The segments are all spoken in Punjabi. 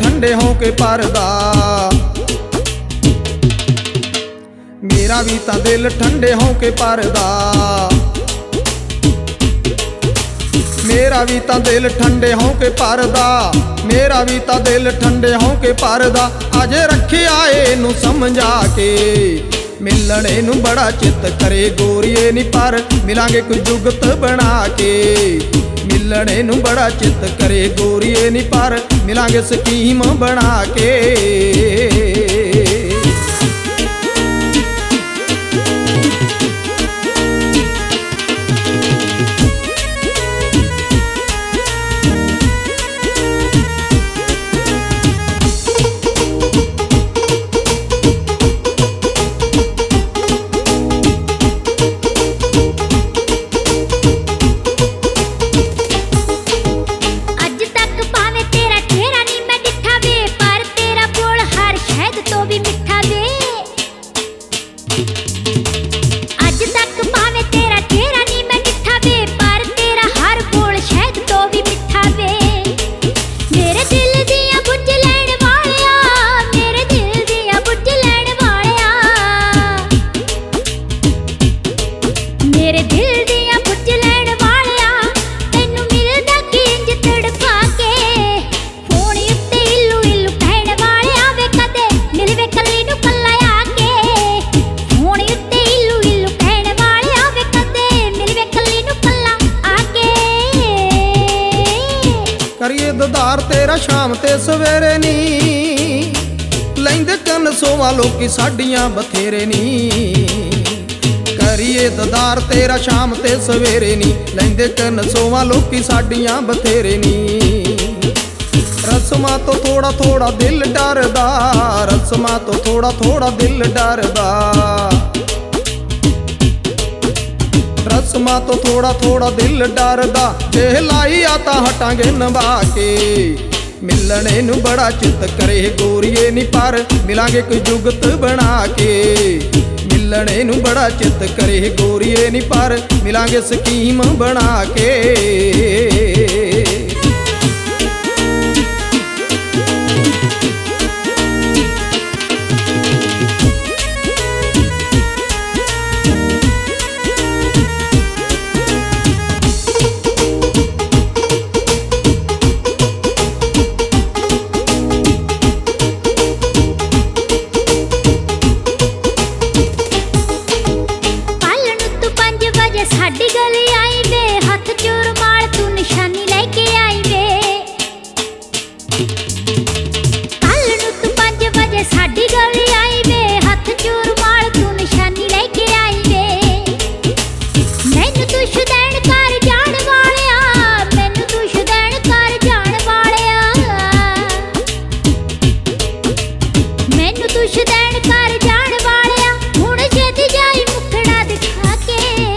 ਠੰਡੇ ਹੋ ਕੇ ਭਰਦਾ। ਮੇਰਾ ਵੀ ਤਾਂ ਦਿਲ ਠੰਡੇ ਹੋ ਕੇ ਭਰਦਾ। ਮੇਰਾ ਵੀ ਤਾਂ ਦਿਲ ਠੰਡੇ ਹੋ ਕੇ ਭਰਦਾ। ਮੇਰਾ ਵੀ ਤਾਂ ਦਿਲ ਠੰਡੇ ਹੋ ਕੇ ਭਰਦਾ। ਅਜੇ ਰੱਖਿਆ ਇਹਨੂੰ ਸਮਝਾ ਕੇ, ਮਿਲਣੇ ਨੂੰ ਬੜਾ ਚਿੱਤ ਕਰੇ ਗੋਰੀਏ ਨੀ ਪਰ ਮਿਲਾਂਗੇ ਕੋਈ ਜੁਗਤ ਬਣਾ ਕੇ। ਮਿਲਣੇ ਨੂੰ ਬੜਾ ਚਿੱਤ ਕਰੇ ਗੋਰੀਏ ਨੀ ਪਰ ਮਿਲਾਂਗੇ ਸਕੀਮ ਬਣਾ ਕੇ। ਕਰੀਏ ਦਦਾਰ ਤੇਰਾ ਸ਼ਾਮ ਤੇ ਸਵੇਰੇ ਨੀ, ਲੈਂਦੇ ਕੰਨ ਸੋਵਾ ਲੋਕੀ ਸਾਡੀਆਂ ਬਥੇਰੇ ਨੀ। ਕਰੀਏ ਦਦਾਰ ਤੇਰਾ ਸ਼ਾਮ ਤੇ ਸਵੇਰੇ ਨੀ, ਲੈਂਦੇ ਕੰਨ ਸੋਵਾ ਲੋਕੀ ਸਾਡੀਆਂ ਬਥੇਰੇ ਨੀ। ਰਸਮਾਂ ਤੋਂ ਥੋੜਾ ਥੋੜਾ ਦਿਲ ਡਰਦਾ। ਰਸਮਾਂ ਤੋਂ ਥੋੜਾ ਥੋੜਾ ਦਿਲ ਡਰਦਾ। ਰਸਮਾਂ ਤੋਂ ਥੋੜਾ ਥੋੜਾ ਦਿਲ ਡਰਦਾ। ਜੇ ਲਾਈ ਆ ਤਾਂ ਹਟਾਂਗੇ ਨਿਭਾ ਕੇ। ਮਿਲਣੇ ਨੂੰ ਬੜਾ ਚਿੱਤ ਕਰੇ ਗੋਰੀਏ ਨੀ ਪਰ ਮਿਲਾਂਗੇ ਕੋਈ ਜੁਗਤ ਬਣਾ ਕੇ। ਮਿਲਣੇ ਨੂੰ ਬੜਾ ਚਿੱਤ ਕਰੇ ਗੋਰੀਏ ਨੀ ਪਰ ਮਿਲਾਂਗੇ ਸਕੀਮ ਬਣਾ ਕੇ। ਸਾਡੀ ਗਲੀ ਆਈ ਵੇ, ਹੱਥ ਚ ਰੁਮਾਲ ਤੂੰ ਨਿਸ਼ਾਨੀ ਲੈ ਕੇ ਆਈ ਵੇ। ਕੱਲ ਨੂੰ ਤੂੰ 5 ਵਜੇ ਸਾਡੀ ਗਲੀ ਆਈ ਵੇ, ਹੱਥ ਚ ਰੁਮਾਲ ਤੂੰ ਨਿਸ਼ਾਨੀ ਲੈ ਕੇ ਆਈ ਵੇ। ਮੈਨੂੰ ਤੂੰ ਸ਼ੁਦੈਣ ਕਰ ਜਾਣ ਵਾਲਿਆ, ਮੈਨੂੰ ਤੂੰ ਸ਼ੁਦੈਣ ਕਰ ਜਾਣ ਵਾਲਿਆ। ਮੈਨੂੰ ਤੂੰ ਸ਼ੁਦੈਣ ਕਰ ਜਾਣ ਵਾਲਿਆ। ਹੁਣ ਛੇਤੀ ਜਾਈ ਮੁਖੜਾ ਦਿਖਾ ਕੇ।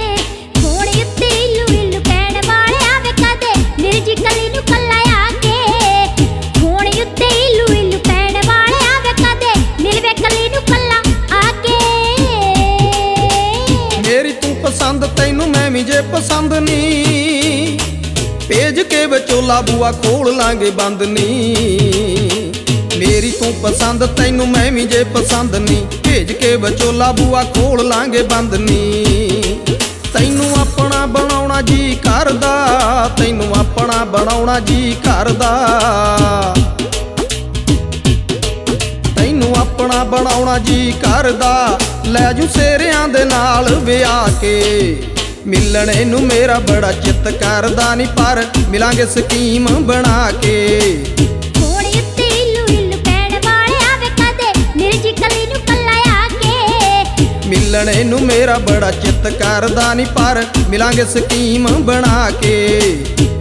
ਪਸੰਦ ਤੈਨੂੰ ਮੈਂ ਵੀ ਜੇ ਪਸੰਦ ਨੀ, ਭੇਜ ਕੇ ਵਿਚੋਲਾ ਬੂਆ ਖੋਲ ਲਾਂਗੇ ਬੰਦ ਨੀ। ਮੇਰੀ ਤੂੰ ਪਸੰਦ ਤੈਨੂੰ ਮੈਂ ਵੀ ਜੇ ਪਸੰਦ ਨੀ, ਭੇਜ ਕੇ ਵਿਚੋਲਾ ਬੂਆ ਖੋਲ ਲਾਂਗੇ ਬੰਦ ਨੀ। ਤੈਨੂੰ ਆਪਣਾ ਬਣਾਉਣਾ ਜੀ ਕਰਦਾ। ਤੈਨੂੰ ਆਪਣਾ ਬਣਾਉਣਾ ਜੀ ਕਰਦਾ। ਤੈਨੂੰ ਆਪਣਾ ਬਣਾਉਣਾ ਜੀ ਕਰਦਾ। ਲੈ ਜੂ ਸੇਰਿਆਂ ਦੇ ਨਾਲ ਵਿਆਹ ਕੇ। ਮਿਲਣੇ ਨੂੰ ਮੇਰਾ ਬੜਾ ਚਿੱਤ ਕਰਦਾ ਨੀ ਪਰ ਮਿਲਾਂਗੇ ਸਕੀਮ ਬਣਾ ਕੇ। ਹੁਣ ਉੱਤੇ ਇੱਲੂ ਇੱਲੂ ਪੈਣ ਵਾਲਿਆ ਵੇ ਕਦੇ ਨਿਰਜੀ ਕਲੀ ਨੂੰ ਕੱਲਾ ਆ ਕੇ। ਮਿਲਣੇ ਨੂੰ ਮੇਰਾ ਬੜਾ ਚਿੱਤ ਕਰਦਾ ਨੀ ਪਰ ਮਿਲਾਂਗੇ ਸਕੀਮ ਬਣਾ ਕੇ।